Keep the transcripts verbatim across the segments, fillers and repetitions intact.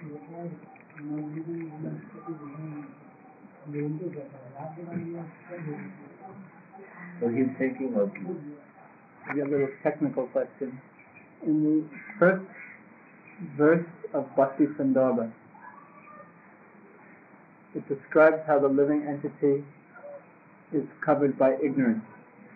So he's thinking of a little technical question. In the first verse of Bhakti Sandarbha, it describes how the living entity is covered by ignorance.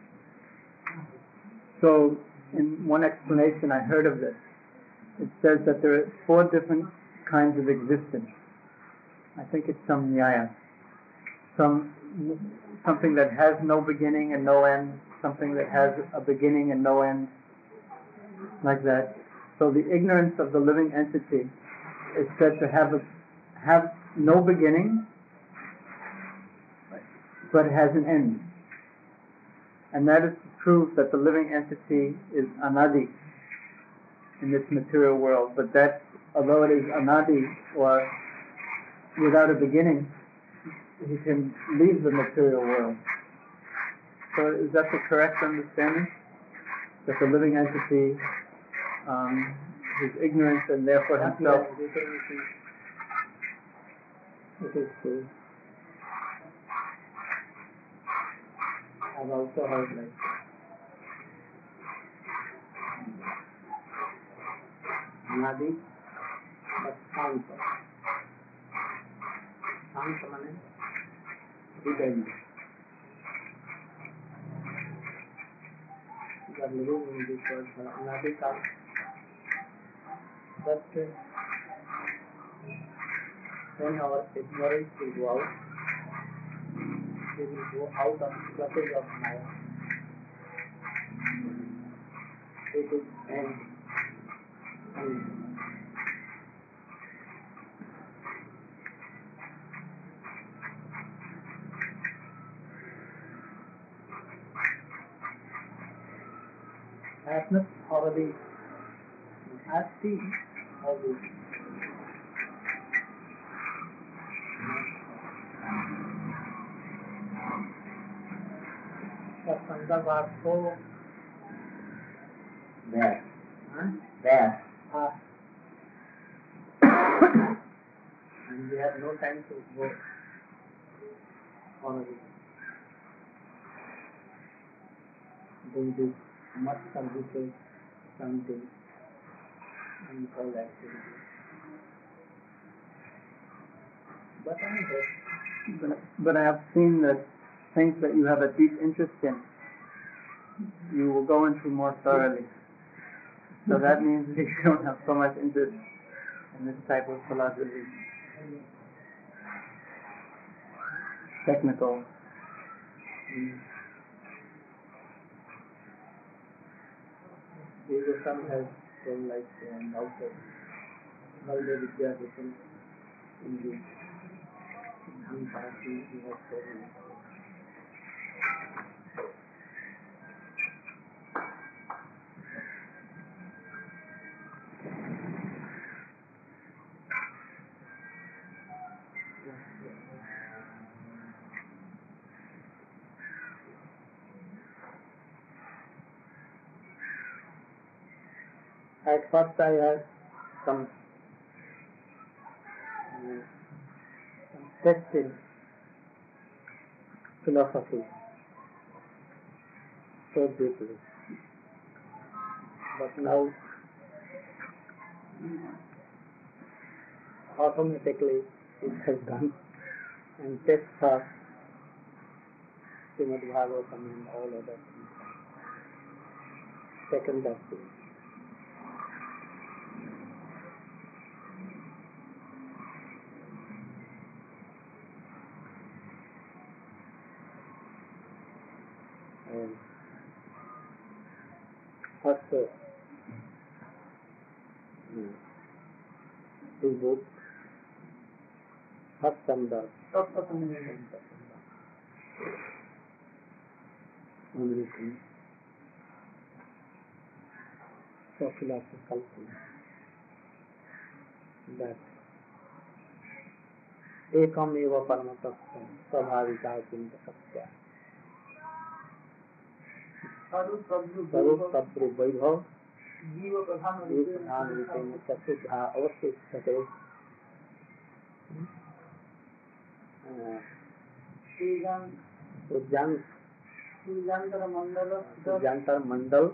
So, in one explanation I heard of this, it says that there are four different kinds of existence. I think it's some nyaya. Some, something that has no beginning and no end, something that has a beginning and no end, like that. So the ignorance of the living entity is said to have a, have no beginning, but has an end. And that is to prove that the living entity is anadi in this material world, but that although it is anadi, or without a beginning, he can leave the material world. So is that the correct understanding? That the living entity um, is ignorant and therefore himself... It is true. I've also heard like Nadi, but Santa. Santa means hidden. You are living in this world. Nadi comes. But when our ignorance will go out, we will go out of the clutches of Maya. It is end. And I have not already asked you how this संदर्भ आपको there, huh? there, Ah. And we have no time to go on it. Doing this much services, something, and all activity. But I have, but, but I have seen that things that you have a deep interest in, you will go into more thoroughly. So that means that you don't have so much interest in this type of philosophy. Technical. Mm. Some has some like um, also Malde Vidya written in the Dham Parati, he has told me. At first I had some, um, some text in philosophy so deeply. But now automatically it has done, and text for Srimad Bhagavatam and all other things. Second that thing. And first, uh, this book, first Samda, for philosophical things, that ekam eva paramatasya svabhavika chinta satya Sarup Sabru Vaibhav Jiva Pradhan Rupena Chatuddha Avasthite उज्जान उज्जान्तर Mandal उज्जान्तर Mandal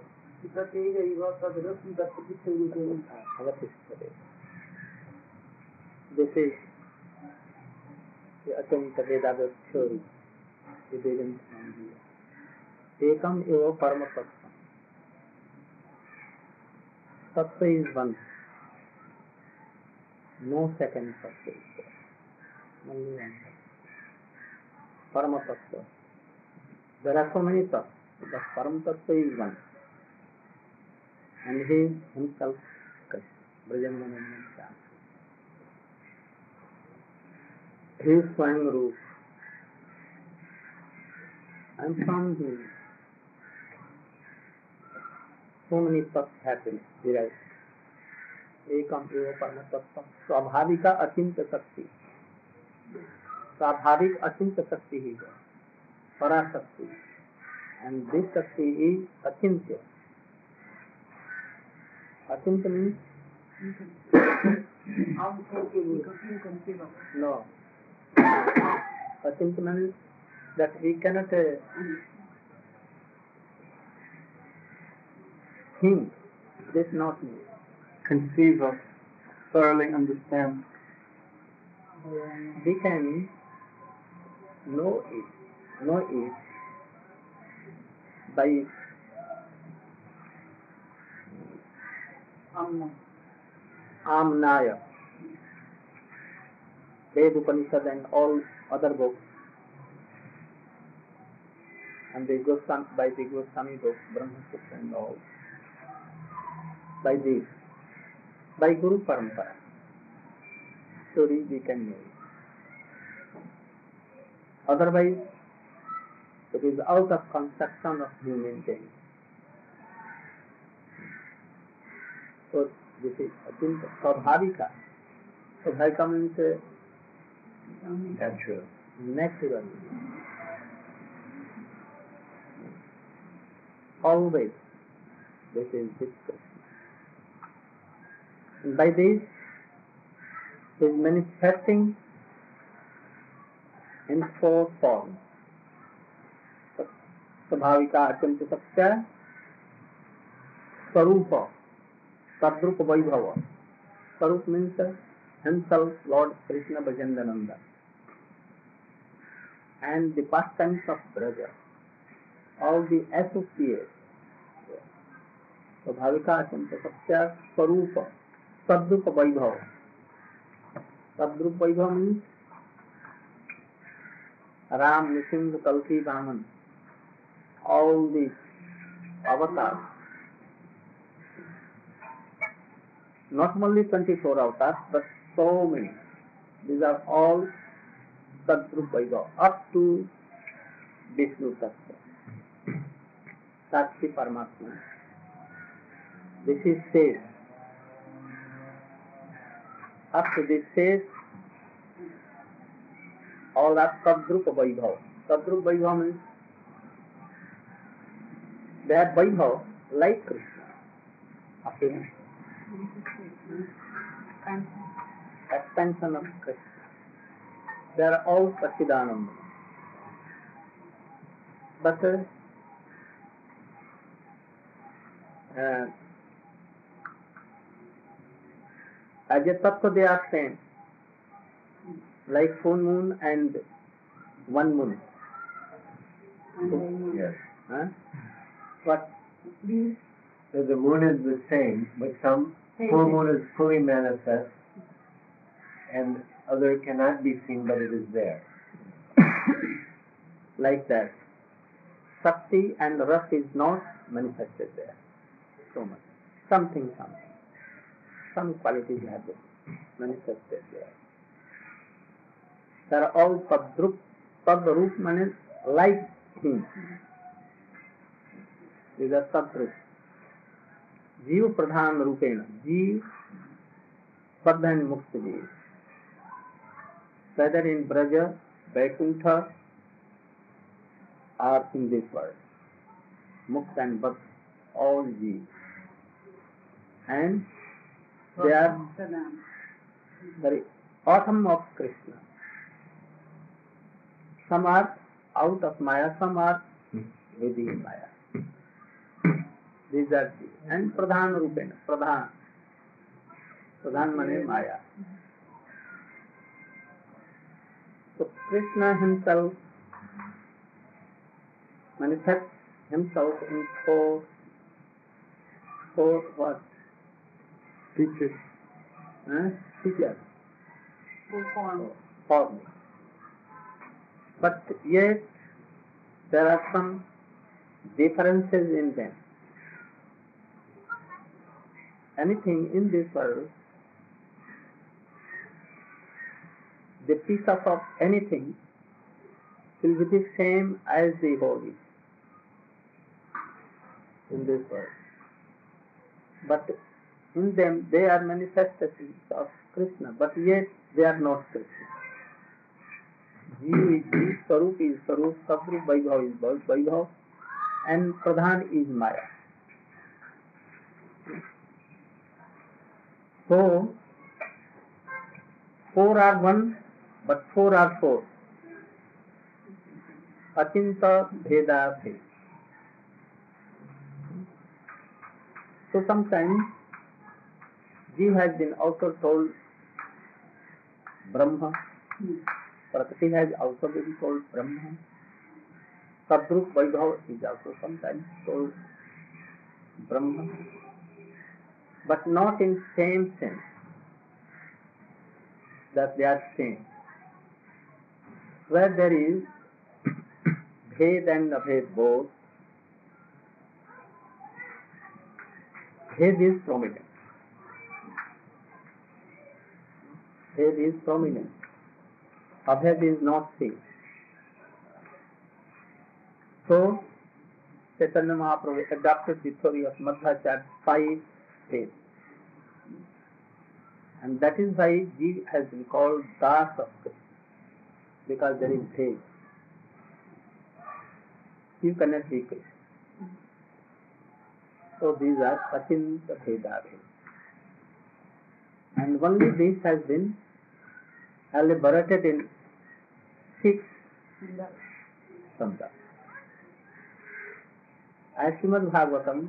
this is the attempt of Vedanta theory. The Vedanta Ekam eva parama tattva. Tattva is one. No second tattva is there. Only one. Parama tattva. There are so many tattvas. The parama tattva is one. And he himself, Brajamana Chand. He is Swayam Roop. I am from him. So many tattvas have been derived. Ekam eva parama tattva. Swabhavika achinta shakti. Swabhavik achinta shakti is Parashakti. And this shakti is achintya. Achintya means no. Achintya means that we cannot uh, think, this not mean. Conceive of, thoroughly understand. We can know it, know it by Amna. Amnaya. Ved, Upanishad and all other books, and the Goswami, by the Goswami books, Brahma Sutra and all, by this, by Guru Parampara, story we can know it. Otherwise, it is out of conception of human being. So this is Achintya. Swabhavika. Swabhavika means uh, natural. Natural. Always. This is this question. And by this, it is manifesting in four forms. Swabhavika Achintya Satya, Swarupa, Tadrupa Vaibhava. Swarup means himself, Lord Krishna Bhajandananda. And the pastimes of Braja, all the associates. Swabhavika Achintya Satya, Swarupa, Tadrupa Vaibhava. Tadrupa Vaibhava means Ram, Nisingha, Kalki, Vaman. All these avatars. Not only twenty-four avatars, but so many. These are all Tadrupa Vaibhava, up to Vishnu Tattva. Sakshi Paramatma. This is stage. Up to this stage, all are Tadrupa Vaibhava. Tadrupa Vaibhava means they are Vaibhava like Krishna. Appearance. Expansion of Krishna. They are all Satchidananda. But uh, uh, as a tattva they are same, like full moon and one moon. Yes. Huh? What? So the moon is the same, but some full moon is fully manifest, and other cannot be seen, but it is there. Like that. Shakti and Ras is not manifested there so much. Something, something. Some qualities have been manifested there. They are all Tadrup, Tadrup means like him. These are Tadrup. Jiva Pradhan Rupena. Jiva Padha and Mukta Jiva. Whether in Braja, Vaikuntha, or in this world. Mukta and Bhatt, all Jiva. And they are very autumn of Krishna. Some are out of Maya, some are within Maya. These are the, and Pradhan Rupena, Pradhan. Pradhan means Maya. So Krishna himself manifests himself in four, four what? Features. Huh? Features. Full form. Forms. But yet there are some differences in them. Anything in this world, the piece of, of anything will be the same as the whole is in this world. But in them they are manifestations of Krishna, but yet they are not Krishna. Jiv is Jiv, Sarup is Sarup, Sabru, Vaibhav is Vaibhav, and Pradhan is Maya. So, four are one, but four are four. Achinta Bheda Bhed. So sometimes Jiv has been also told Brahma. Prakriti has also been told Brahma. Sadrup Vaibhav is also sometimes told Brahma. But not in same sense that they are same. Where there is Bhed and Abhed both, Bhed is prominent. Bhed is prominent. Abhed is not seen. So, Chaitanya Mahaprabhu adopted the theory of Madhvacharya, five Bhed. And that is why Jiv has been called Das of Krishna, because there is Bhed. You cannot be Krishna. So these are Achinta Bheda Bhed. And only this has been elaborated in six Samdas. As Srimad Bhagavatam,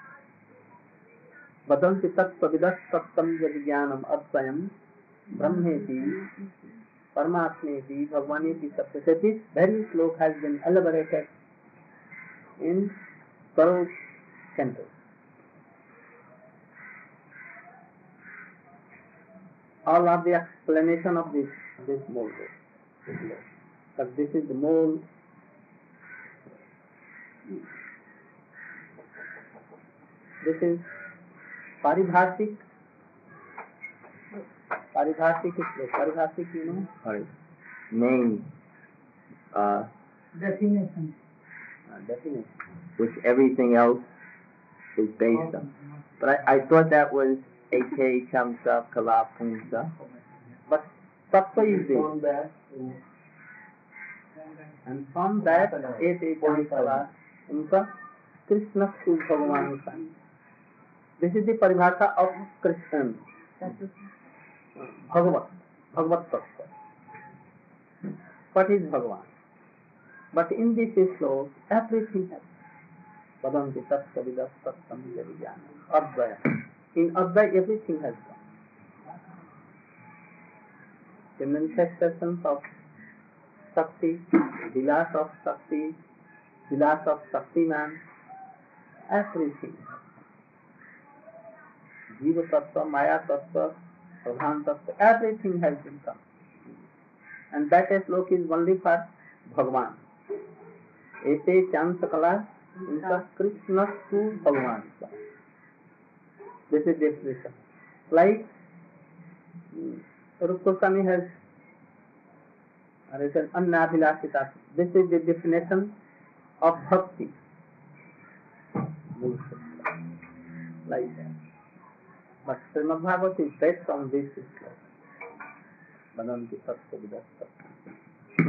Badanti Tattvavidas Tattam Yadijnanam Advayam Brahmeti Paramatmeti Bhagwaneti Sapyate. This very slok has been elaborated in twelve cantos. All are the explanation of this this mole. But this is the mole. This is Paribhasik. Paribhasik is Paribhasik, you know? Sorry. Name. Uh, Definition. Uh, definition. which everything else is based on. But I, I thought that was A K Chamsa Kala Pumsa. But Tattva is there. From that, And from that, eight eight Kala Pumsa, Krishna to Bhagavan. This is the paribhasha of Krishna. Bhagavat. Bhagavat Tattva. What is Bhagavan? But in this sloka, everything has. Vadanti Tattva Vidas Tattam Yadijnanam Advaya. In Advaya, everything has come. The manifestations of Shakti, Vilas of Shakti, Vilas of Shaktiman, everything. Jiva Tattva, Maya Tattva, Pradhan Tattva, everything has been come. And that sloka is only for Bhagavan. Ete Chansakala Inka Krishna to Bhagavan. This is the expression. Like Rup Goswami has written Annabhilasita. This is the definition of bhakti. Like that. But Srimad Bhagavatam is based on this sloka. Vadanti Tattva Vidas Tattam.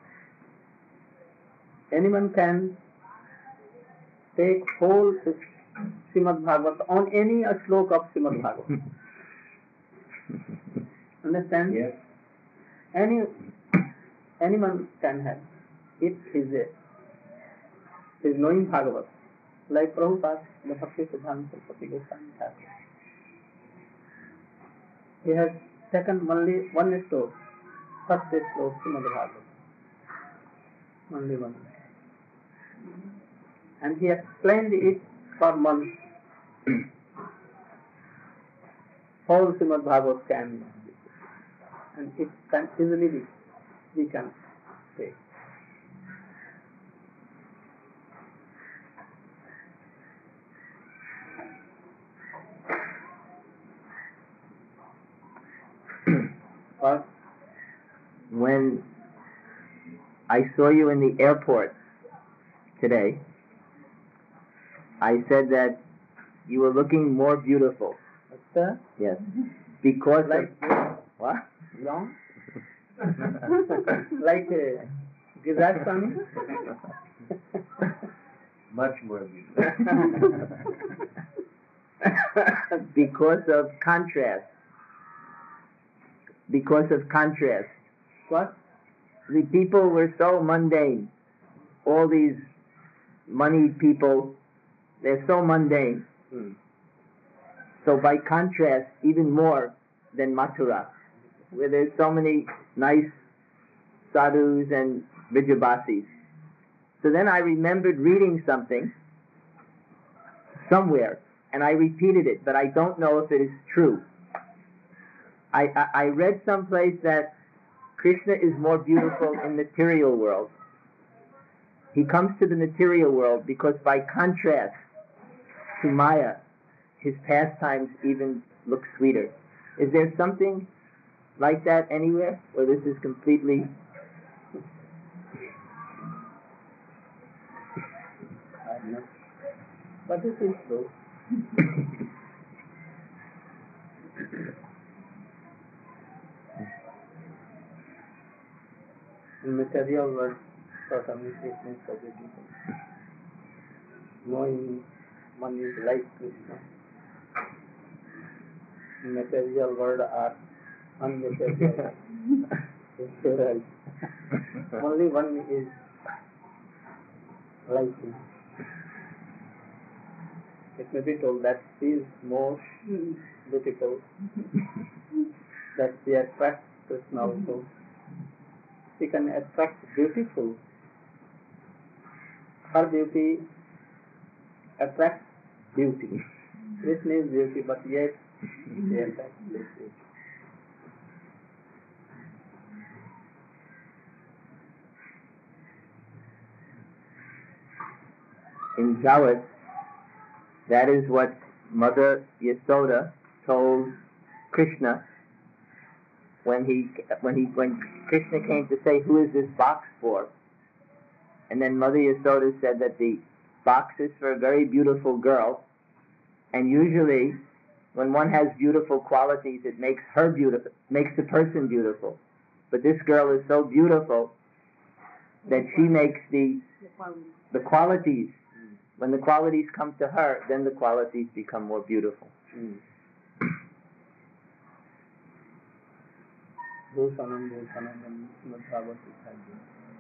Anyone can take whole Srimad Bhagavatam, on any a slok of Srimad Bhagavatam. Understand? Yes. Any anyone can have if he's a is knowing Bhagavat, like Prabhupada, the Bhakti Siddhanta Saraswati Goswami Thakur. He has taken only one slok, first slok Srimad Bhagavatam, only one, and he explained it for months. Whole Srimad Bhagavatam can, and it can easily be, we can say. But when I saw you in the airport today, I said that you were looking more beautiful. Sir? Yes. Because Like of, what? long? Like uh, Giriraj Swami? Much more beautiful. Because of contrast. Because of contrast. What? The people were so mundane. All these moneyed people, they're so mundane. Hmm. So by contrast, even more than Mathura, where there's so many nice sadhus and Vijayabasis. So then I remembered reading something somewhere, and I repeated it, but I don't know if it is true. I, I, I read someplace that Krishna is more beautiful in the material world. He comes to the material world because by contrast to Maya, his pastimes even look sweeter. Is there something like that anywhere, or this is completely... I don't know. But this is true. In material world, for communication for the people. Knowing one is like Krishna. In material world are unmaterial. Material. Only one is like him. It may be told that she is more beautiful, that she attracts Krishna also. She can attract beautiful. Her beauty attracts beauty. Krishna is beauty, but yet she attracts beauty. In Jawat, that is what Mother Yasoda told Krishna when he when he when Krishna came to say, "Who is this box for?" And then Mother Yasoda said that the box is for a very beautiful girl, and usually when one has beautiful qualities, it makes her beautiful, makes the person beautiful. But this girl is so beautiful that she makes the the qualities. When the qualities come to her, then the qualities become more beautiful. Hmm. Bhusanam, Bhusanam, and Srimad Bhagavatam has been.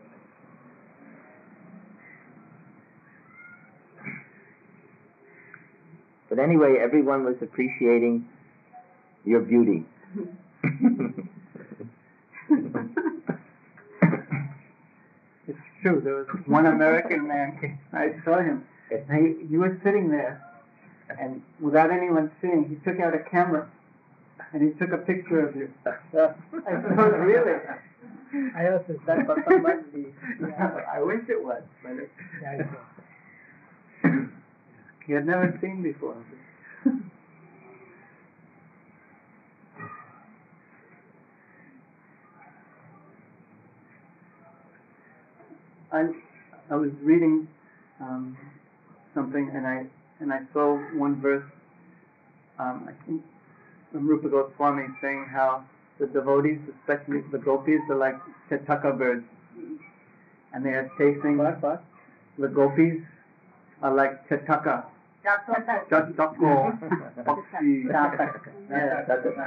But anyway, everyone was appreciating your beauty. It's true. There was one American man. I saw him. And he, he was sitting there, and without anyone seeing, he took out a camera and he took a picture of you. I thought, really? I also that for somebody. I wish it was, but it, He had never seen before. I I was reading um, something, and I and I saw one verse. Um, I think from Rupa Goswami saying how the devotees, especially the gopis, are like chetaka birds, and they are chasing. What? What? The gopis are like chetaka Chatako, Bhakti, Yeah, that's it.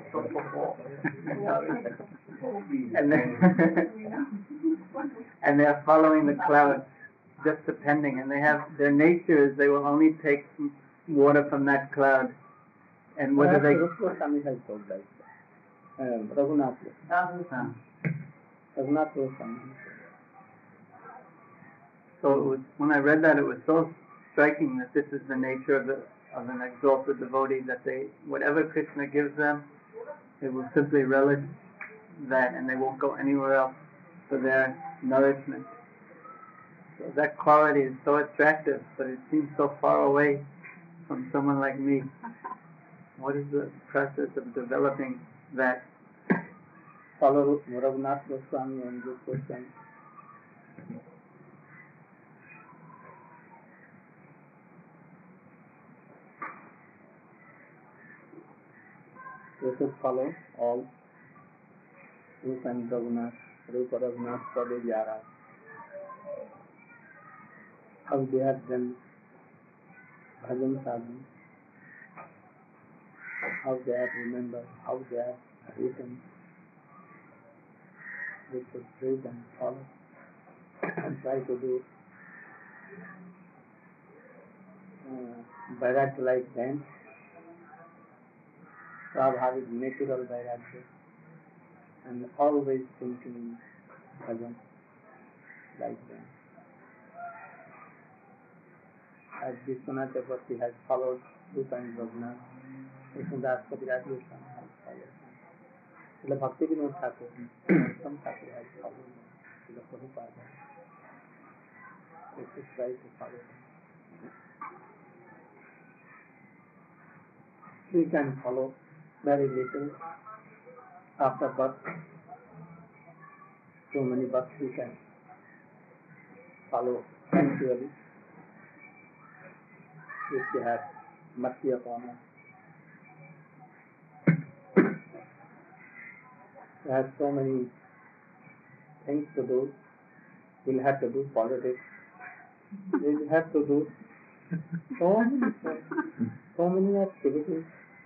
and then and they're following the clouds, just depending, and they have their nature is they will only take water from that cloud, and what do they? Goswami has told that. Um, Raghunath. Ah. Raghunath Goswami. So it was, when I read that, it was so striking that this is the nature of the of an exalted devotee, that they whatever Krishna gives them, they will simply relish that, and they won't go anywhere else for their nourishment. So that quality is so attractive, but it seems so far away from someone like me. What is the process of developing that? Follow Raghunath Goswami and this Goswami. You should follow all Rupa and Raghunath, Rupa Raghunath Pade Jara. How they have done bhajan sadhana, how they have remembered, how they have written. We should read and follow and try to do uh, Vairagya like them. Swabhavik, natural Vairagya, and always thinking bhajan like them. As Vishwanath Chakravarti has followed Rupa and Raghunath, Krishnadas Kaviraj Goswami has followed. Srila Bhakti Vinod Thakur, some Thakur has followed them. Srila Prabhupada. We should try to follow them. We can follow very little after birth. So many births we can follow sensually. If you have mercy upon us. We have so many things to do. We'll have to do politics. We'll have to do so many things, so many activities.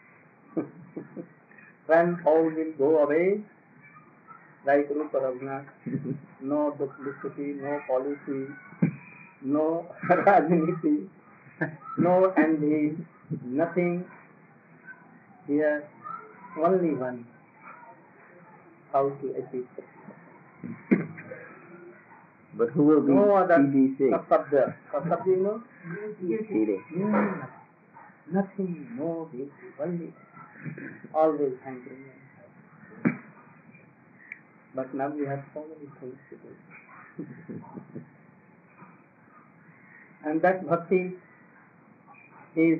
When all will go away, like Rupa Raghunath, no duplicity, no policy, no rajniti, no envy, nothing. Here, only one. How to achieve it. But who will be No other C D C? Kasabya. Kasabya, you know? Beauty. No, nothing, no beauty, only. Always hungry. But now we have so many things to do. And that bhakti is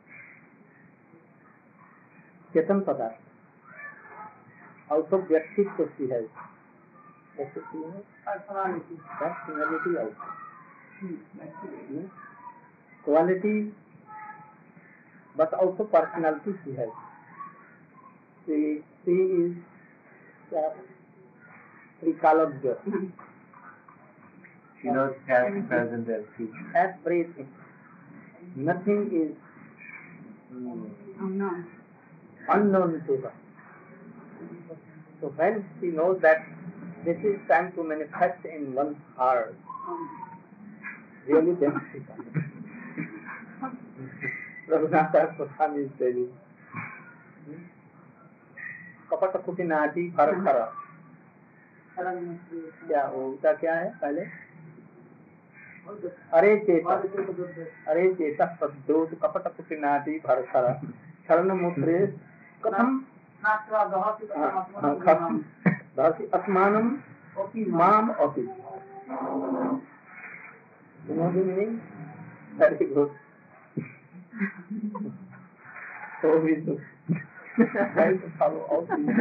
Chetan Padarth. Also Vyaktittva she has. Vyaktittva, you know? Personality. Personality also. Hmm? Quality, but also personality she has. She, she is uh, Trikalabhya. She knows past, present, and future. Everything. Nothing is mm, Unknown. unknown to her. So when she knows that this is time to manifest in one's heart, really then she comes. Raghunath Goswami is telling, कपट कुटिनाटी हर खर क्या होता क्या है पहले अरे चेत अरे चेत सद्दोष कपट कुटिनाटी भर खर शरण मुद्रे कथम धरती अस्मानम माम अपि you know the meaning? Very good. So we do. Try to follow all these.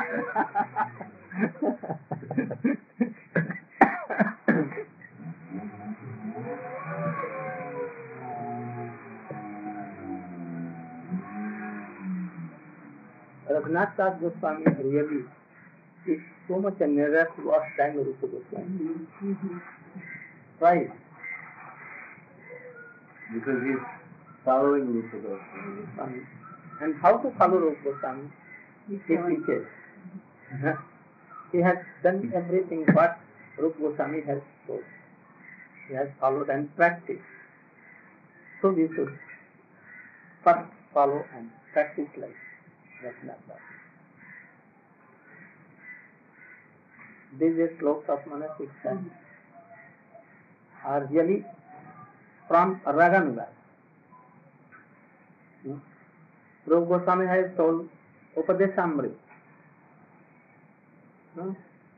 Raghunath Das Goswami really is so much a nearer to us than Rupa Goswami. Right. Because he's following Rupa Goswami. Goswami. And how to follow Rupa Goswami? He teaches. Huh? He has done everything what Rupa Goswami has told. He has followed and practiced. So we should first follow and practice like Raghunath Das. These slokas of monastic sanghas are really from Raganuga. Hmm? Rupa Goswami has told Upadeshamrita. Hmm?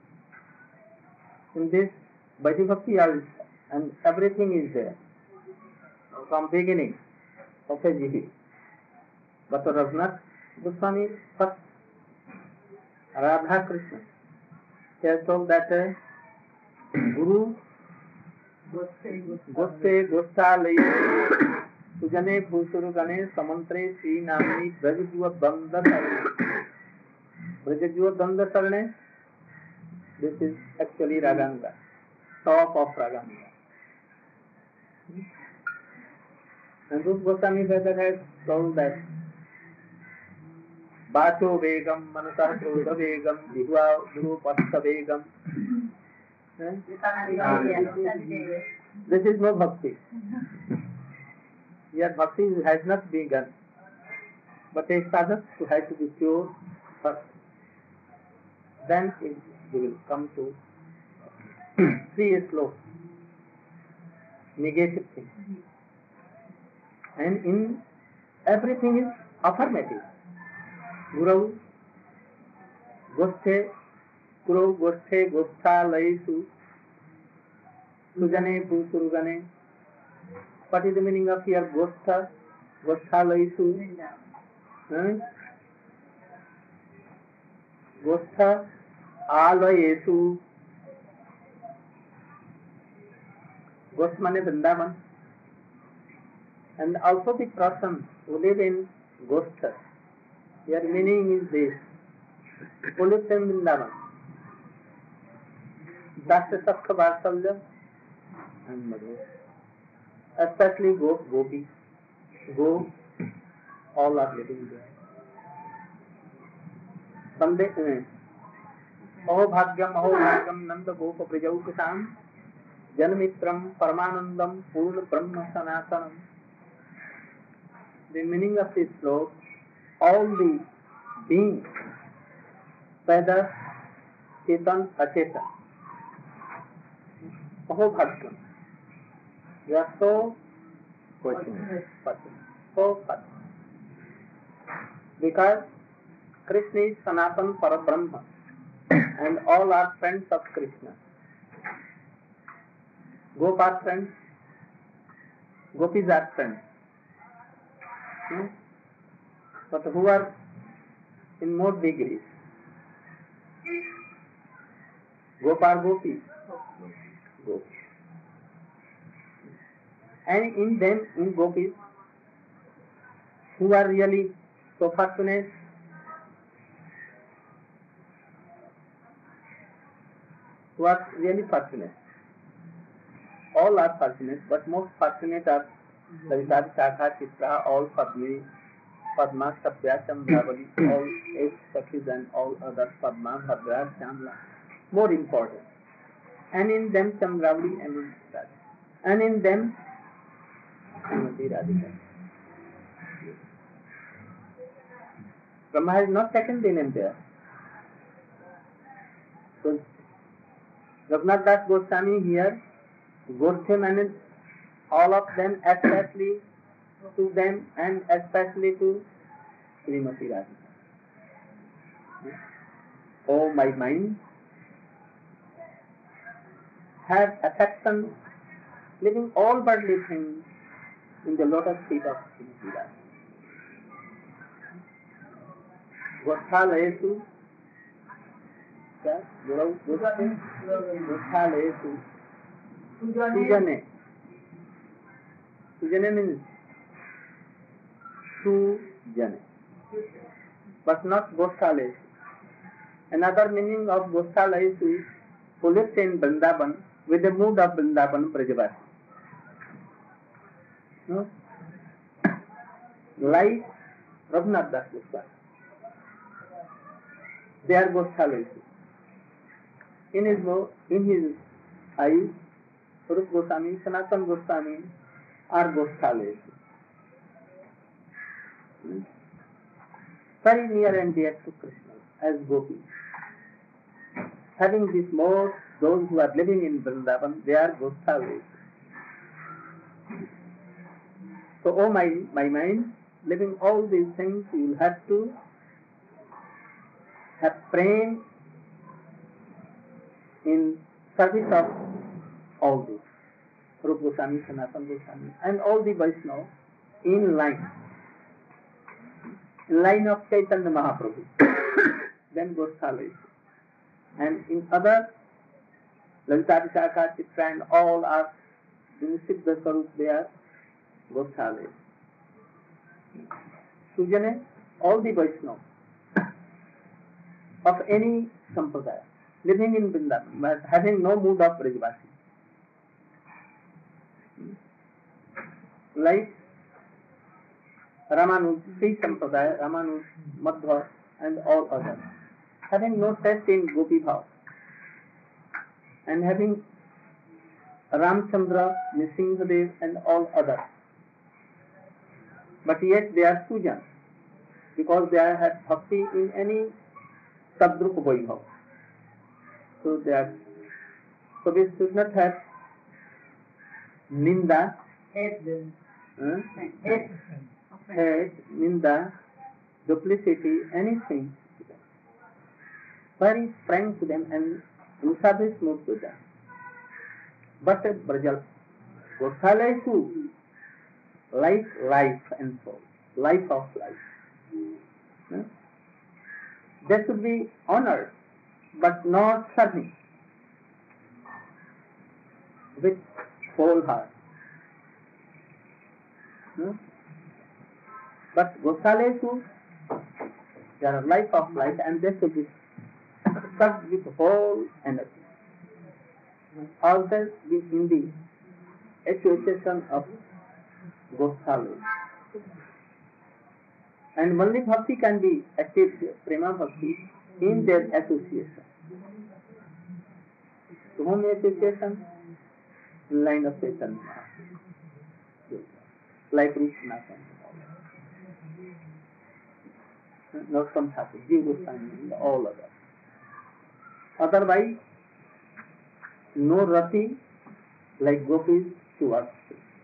In this Vaidhi Bhakti and everything is there from beginning of a Jihi. But Raghunath Goswami first Radha Krishna. He has told that uh, Guru Goste Gostalaya Sujane Bhusurugane Samantre Sri Namni Brajajuva Bandha Sarne. Brajajuva Bandha Sarne. This is actually Raganuga, top of Raganuga. And Rupa Goswami Bhagavad has told that Bacho Vegam, Manasa Krodha Vegam, Jihva Dhuru Patha Vegam. This is no bhakti. Yet bhakti has not begun. But a sadhak has to be pure first. Then it will come to three slokas, negative things. And in everything is affirmative. Guru Gosthe Guru Gosthe Gostha Laisu Sujane Bhusurugane. What is the meaning of here? Gostha Gostha Laisu hmm? Gostha Alayesu. Ghost mane Vrindavan. And also the person who live in Gostha. Their meaning is this. Who lives in Vrindavan. Dasya Sakha Varsalya and Madhu. Especially Go, Gopi. Go, all are living there. Bande, Aho Bhagyam, Aho Bhagyam, Nanda Gopa Prajaukasam, Janamitram, Paramanandam, Purna Brahma Sanatanam. The meaning of this sloka, all the beings, whether Chetan, Achetan, Aho Bhagyam, they are so fortunate, so fortunate. Because Krishna is Sanatan Parabrahma and all are friends of Krishna. Gopis are friends, Gopis are friends. Hmm? But who are in more degrees? Gopal Gopis. Gopis. And in them, in Gopis, who are really so fortunate, who are really fortunate. All are fortunate, but most fortunate are Lalita, Shakha, Chitra, all Padmi, Padma, Sabya, Chandravali, all eight Sakhis and all other Padma, Bhadra, Shamla. More important. And in them Chandravali and in Radha. And in them Srimati Radhika. Brahma has not taken the name there. So Raghunath Das Goswami here goes him and all of them, especially to them and especially to Srimati Radhika. Oh my mind, have affection, leaving all worldly things in the lotus feet of Srimati Radhika. Gosthalayesu, Guru Gosthalayesu, Sujane. Sujane means Sujane, but not Gosthalayesu. Another meaning of Gosthalayesu is who lives in Vrindavan with the mood of Vrindavan Brajavasi. No? like Raghunath Das Goswami. They are Goswamis. In his in his eyes, Swarup Goswami, Sanatana Goswami are Goswamis. Hmm? Very near and dear to Krishna as gopis. Having this mode, those who are living in Vrindavan, they are Goswamis. So, oh my, my mind, living all these things, you will have to have praying in service of all these. Rupa Goswami, Sanatana Goswami, and all the Vaishnavas in line. In line of Chaitanya Mahaprabhu. Then Goswamis. And in other, Lalita Vishakha, Chitra, and all are in Siddha Swarup, they are Goswamis. Sujane, all the Vaishnavas of any sampradaya, living in Vrindavan, but having no mood of Brajvasi. Like Ramanuj, Sri Sampradaya, Ramanuj, Madhva, and all others, having no taste in Gopi Bhav, and having Ramchandra, Nrsimhadev, and all others. But yet they are Sujan, because they have bhakti in any Sadrup Vaibhav. So they are, so we should not have Ninda, Hate them. huh? Hate. hate, Ninda, duplicity, anything. Very frank to them and in service move to them. But at Brajal, Goswami too, like life and soul, life of life. Hmm? They should be honored, but not serving with whole heart. Hmm? But Goswami too, they are life of life, and they should be served with whole energy. Always be in the association of Goswami. And only bhakti can be achieved, prema bhakti, in their association. To whom association? In line of Chaitanya Mahaprabhu. Like Rupanathan. Narottam Thakur, Jiva Goswami, and all others. Otherwise, no rati like gopis to us.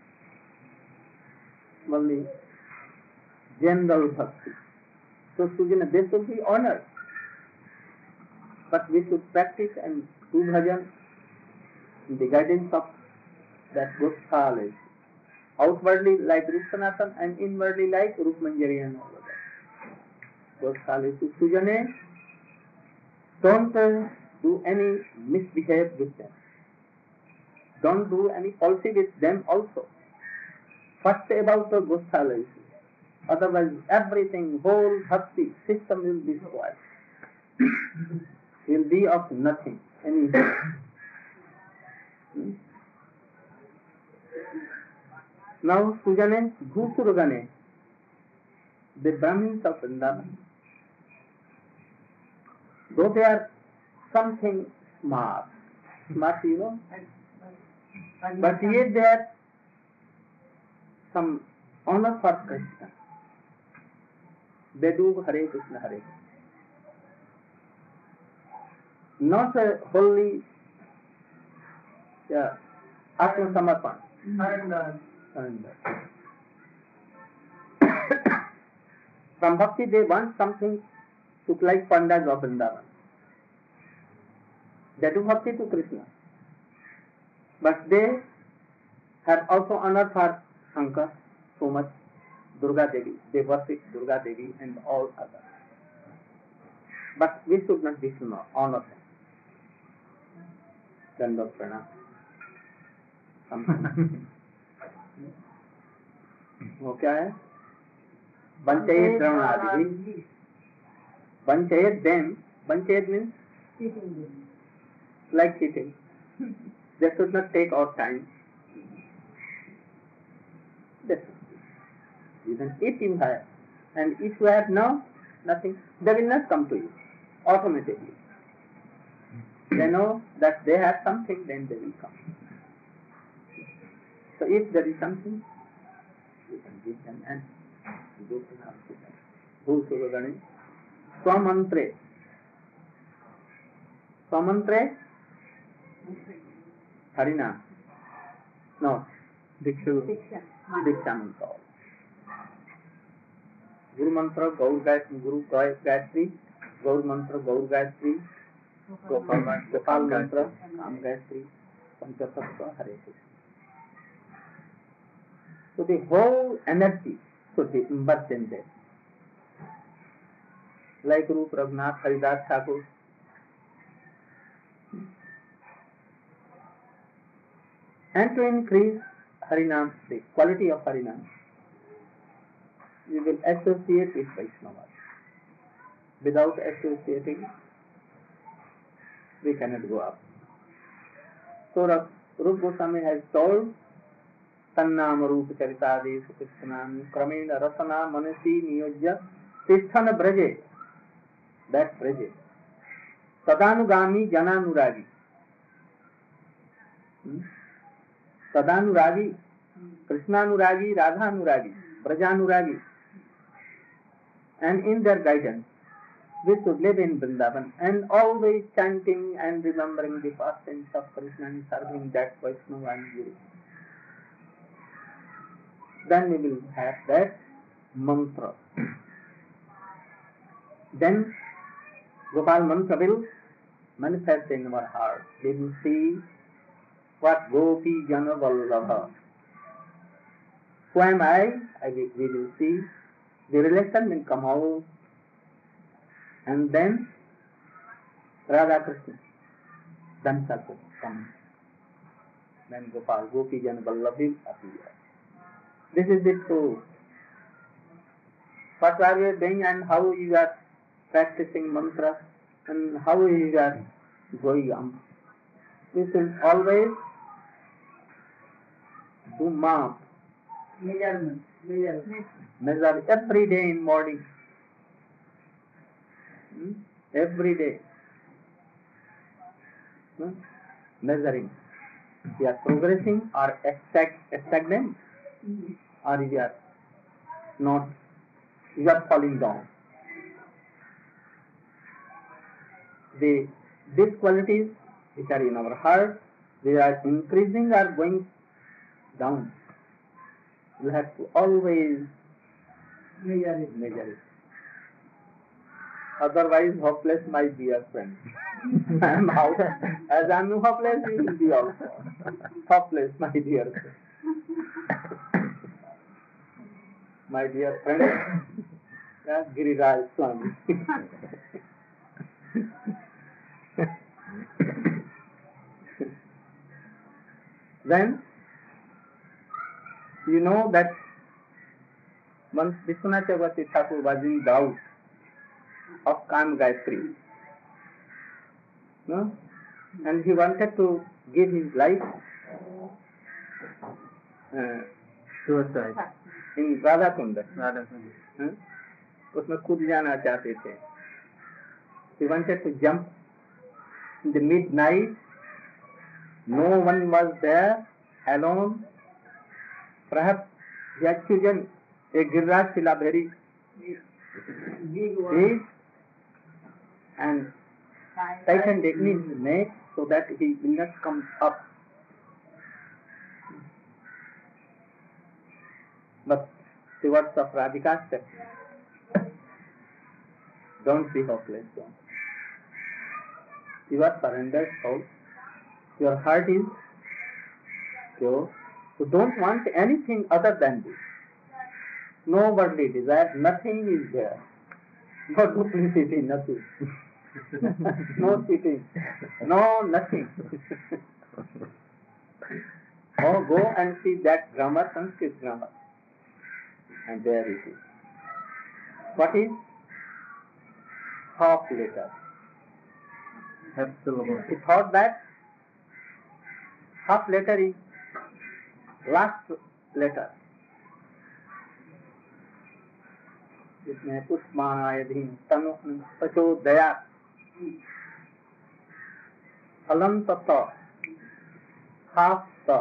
Only general bhakti. So, Sujana, they should be honored. But we should practice and do bhajan in the guidance of that Goswami. Outwardly like Rupanathan and inwardly like Rupmanjari and all others. Goswami to Sujane, don't uh, do any misbehave with them. Don't do any policy with them also. First about the Goswami. Otherwise everything, whole bhakti system will be spoiled. Will be of nothing. Any hmm? Now Sujane, Bhusuragane, the Brahmins of Vrindavan, though they are something smart, smart you know, but yet they are some honor for Krishna. They do Hare Krishna, Hare Krishna. Not a wholly yeah, Atma Samarpan. Surrender. Surrender. From bhakti they want something to like Pandas of Vrindavan. They do bhakti to Krishna. But they have also honor for Shankar so much, Durga Devi. They worship Durga Devi and all others. But we should not dishonor, honor them. Dandot Pranam. वो क्या है? Vanchayet Ramanadi. Vanchayet them. Vanchayet means like cheating. They should not take our time. Yes. Then if you have, and if you have no, nothing, they will not come to you automatically. They know that they have something, then they will come. So if there is something, you can give them and you can come to them. Bhusuragani, Swamantre. Swamantre, Harinam. No, Dikshu, Diksha. Diksha mantra. Guru mantra, Gaur Gayatri, Guru Gayatri, Gaur mantra, Gaur Gayatri, Gopal mantra, Kam Gayatri, Panchatattva, Hare Krishna. So the whole energy should be immersed in there. Like Rup Raghunath Haridas Thakur. And to increase Harinam, the quality of Harinam, we will associate with Vaishnavas. Without associating, we cannot go up. So Rup Goswami has told, Tannam Rupa Charitadi Sukristanam Kramena Rasana Manasi Niyojya Tisthana Braje. That's Braje. Sadanugami Jananuragi. Hmm? Sadanuragi, Krishnanuragi, Radhanuragi, Brajanuragi. And in their guidance, we should live in Vrindavan and always chanting and remembering the pastimes of Krishna and serving that Vaishnava and Guru. Then we will have that mantra. Then Gopal mantra will manifest in our heart. We will see what Gopi Jana Vallabha. Who am I? I will, we will see. The relation will come out. And then Radha Krishna. Then Sattva comes. Then Gopal, Gopi Jana Vallabha will appear. This is the truth. What are you doing and how you are practicing mantra and how you are going on. We should always do map, Measurement. Measurement. measure every day in morning. Hmm? Every day. Hmm? Measuring. We are progressing or stagnant Mm-hmm. or we are not, we are falling down. The, these qualities which are in our heart, they are increasing or going down. You have to always Measure it. measure it. Otherwise, hopeless, my dear friend. I am out. As I am hopeless, you will be also hopeless, my dear friend. My dear friend, that's Giriraj Swami. Then, you know that once Vishwanath Chakravarti Thakur was in doubt of Kam Gayatri, no? And he wanted to give his life uh, Suicide. in Radha Kunda. Radha Kunda. हाँ? उसमें कूद जाना चाहते थे. He wanted to jump in the midnight. No one was there, alone. Perhaps he had chosen a Giriraj Shila very Big one. big and tightened it in his neck so that he will not come up. But the words of Radhika said, don't be hopeless, don't. You are surrendered soul. Your heart is pure. You don't want anything other than this. No worldly desire, nothing is there. No duplicity, nothing. No cheating. No, nothing. Oh, go and see that grammar, Sanskrit grammar. And there it is. What is? Half letter. Half syllable. He thought that half letter is last letter. जिसमें पुष्पाणायधीन तनु प्रचोदया फलम तत्व half the.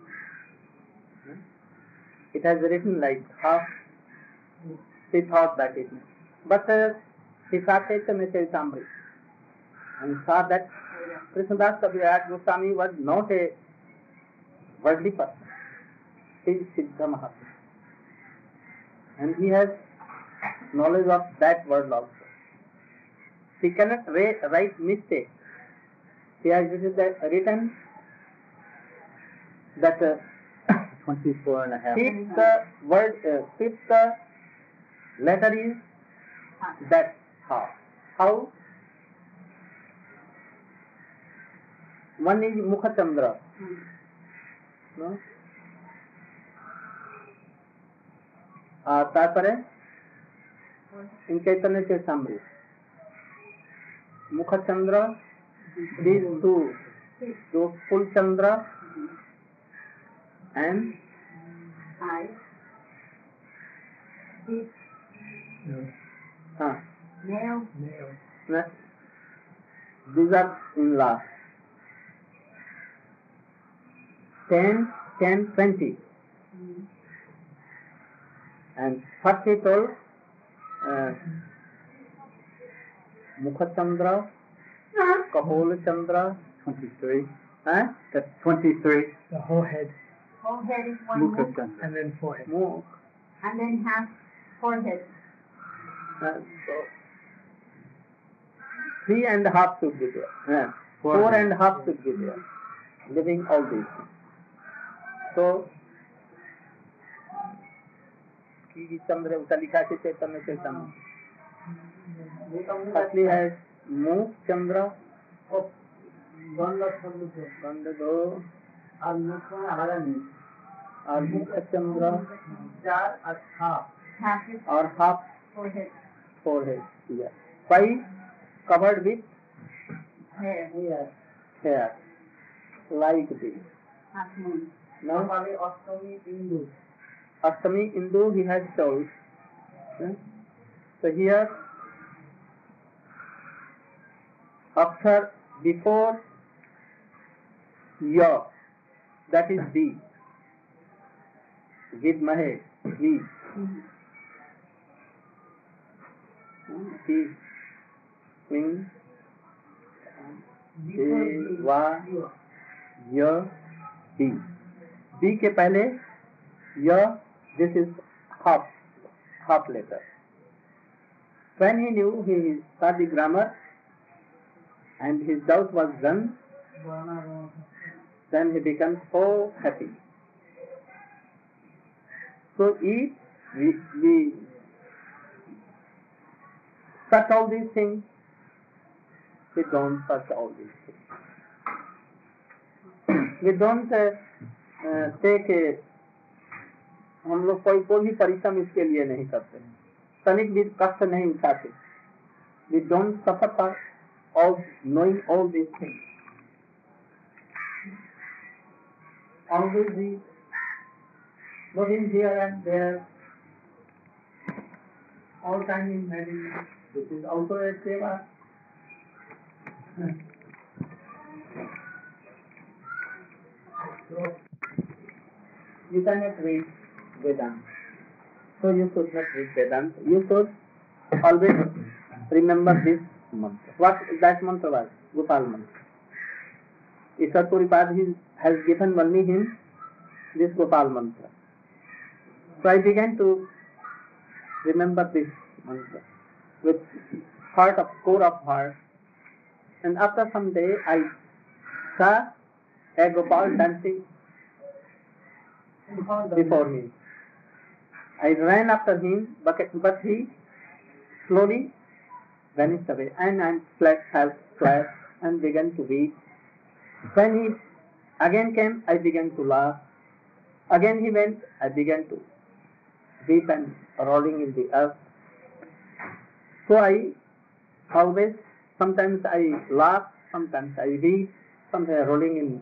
It has written like half. He thought that it, but uh, he started the Charitamrita and saw that Krishnadas Kaviraj Goswami was not a worldly person. He is Siddha Mahaprabhu, and he has knowledge of that world also. He cannot ra- write mistakes. He has written that uh, Twenty-four and a half. fifth uh, word, uh, fifth uh, letter is that how. How? One is Mukha Chandra. No? Uh, तारपरे in Chaitanya Charitamrita. Mukha Chandra, these two, those full Chandra and I. Deep. uh, Nail. next. These are in last. Ten, ten, twenty. And first he told uh, Mukha Chandra, Kapol Chandra, Twenty-three. huh? That's twenty-three. The whole head, Whole head is one Mukha mukh, Chandra. and then forehead. Mukh. and then half forehead. Uh, so three and a half should be there. Uh, four Four and a half should be there. Living all these things. So, की चंद्र उसा लिखा है चैतन्य चैतन्य. Firstly has Mukh Chandra, Gandadho, और मुख में हरा नहीं. और Mukha Chandra, चार और half. Half is और half forehead. forehead. Yeah. Five covered with Hair. hair, hair, like this. Half moon. Now, Ashtami Hindu. Ashtami Indu he has told. Hmm? So here, after, before Ya, that is D. Give Mahe, D. D. In, De, Va, Ya, D. D के पहले Ya, this is half, half letter. When he knew, he studied grammar and his doubt was done, then he became so happy. So if we, we search all these things, we don't search all these things. We don't uh, uh, take a, हम लोग कोई कोई भी परिश्रम इसके लिए नहीं करते, तनिक भी कष्ट नहीं उठाते. We don't suffer for all knowing all these things. Always we moving here and there, all time in meditation. This is also a seva. So you cannot read Vedanta. So you should not read Vedanta. You should always remember this mantra. What that mantra was? Gopal mantra. Ishwar Puripad has given only him this Gopal mantra. So I began to remember this mantra with heart of core of heart. And after some day I saw a Gopal dancing before me. I ran after him, but, but he slowly vanished away, and I flat, fell flat and began to weep. When he again came, I began to laugh. Again he went, I began to weep and rolling in the earth. So I always, sometimes I laugh, sometimes I weep, sometimes rolling in.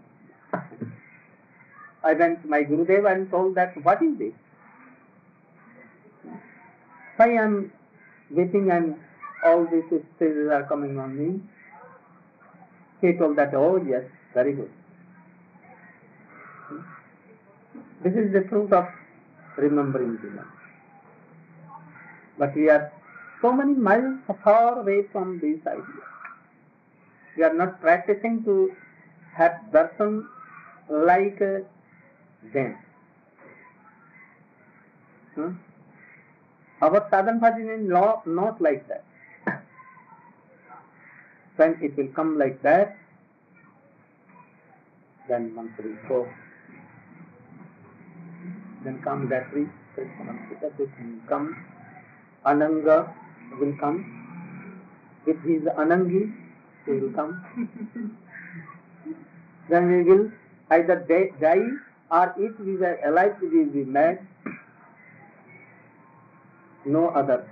I went to my Gurudev and told that, what is this? Why I am getting and all these stages are coming on me. He told that, oh yes, very good. This is the fruit of remembering the Lord. But we are so many miles far away from these ideas. We are not practicing to have darshan like uh, them. Hmm? Our sadhana bhajan is not, not like that. When it will come like that, then one will go. Then come that tree, everything come. Ananga will come. If he is Anangi, he will come. Then we will either die, or if we were alive, we will be mad. No other.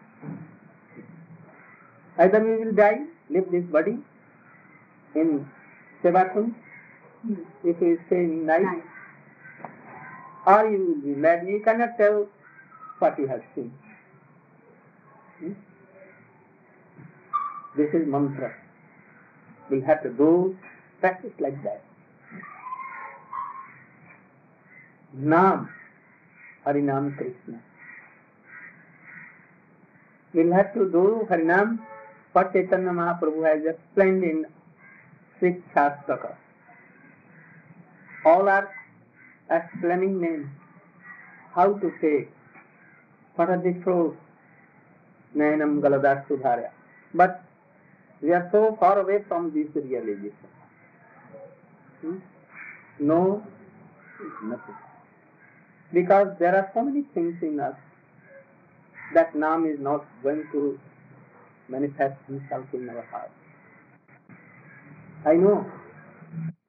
Either we will die, leave this body in Sevakun, if we stay in night, nice. Or you will be mad. You cannot tell what you have seen. Hmm? This is mantra. We have to do practice like that. Naam, Harinam Krishna. We'll have to do Harinam, what Chaitanya Mahaprabhu has explained in six Shastaka. All are explaining names, how to take, what are the fruits, Nayanam Galadas Sudharya. But we are so far away from this realization. Hmm? No, nothing. Because there are so many things in us that Naam is not going to manifest himself in our heart. I know